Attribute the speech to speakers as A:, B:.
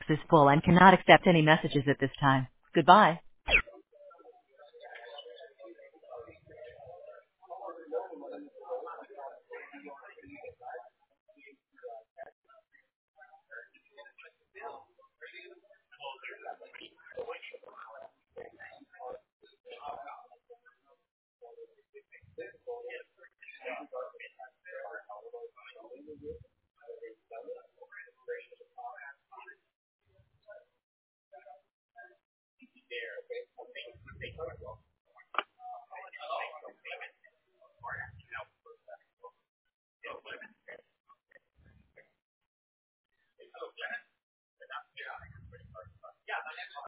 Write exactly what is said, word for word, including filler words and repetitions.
A: is full and cannot accept any messages at this time. Goodbye.